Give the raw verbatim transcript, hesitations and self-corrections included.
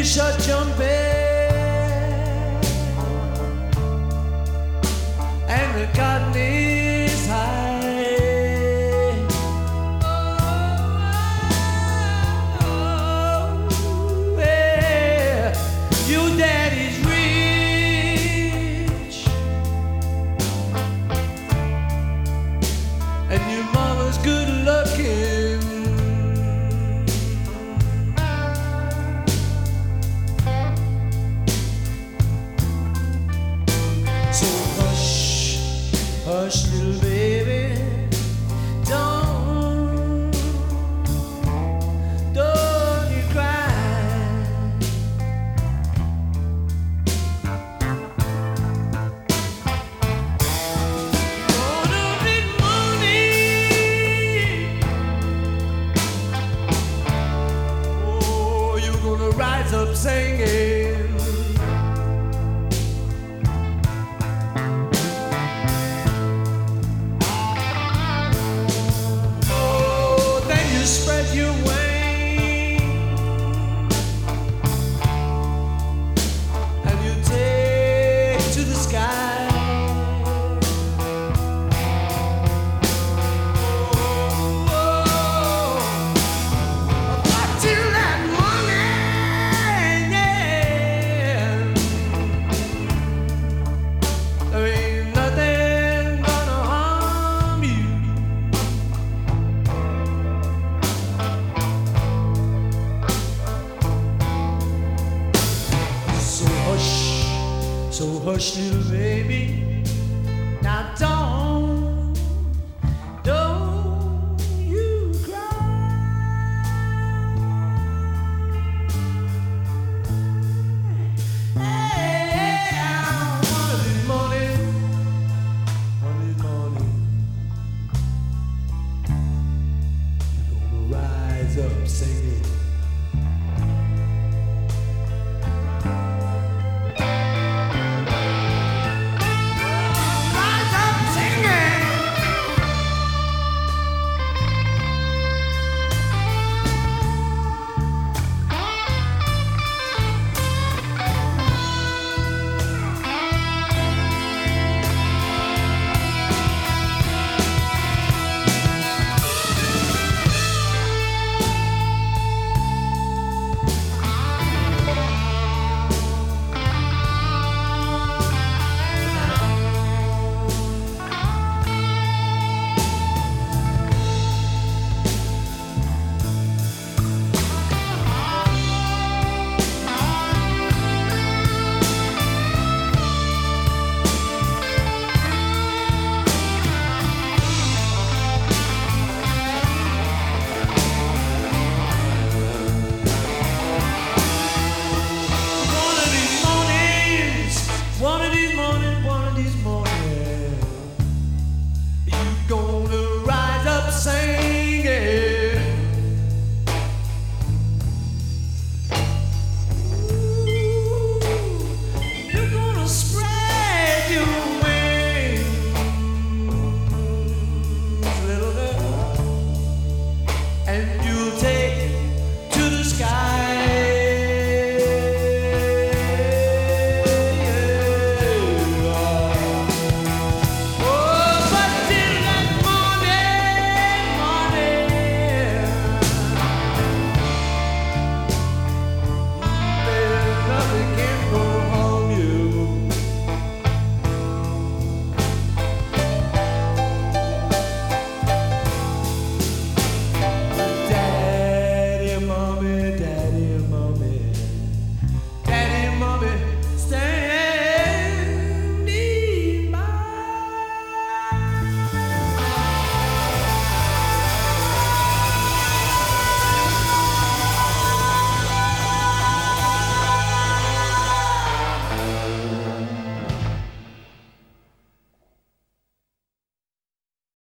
fish are jumping and the cotton is high. Oh, yeah. Your daddy's rich and your mama's good looking. So hush, hush, little baby, don't, don't you cry. Gonna need money, oh, you're gonna rise up singing. Spread your wings and you take to the sky. Oh, oh, up till that morning, yeah. There ain't nothing gonna harm you. So hush, little baby, now don't, don't you cry. Hey, one of these mornings, one of these mornings, you're gonna rise up singing.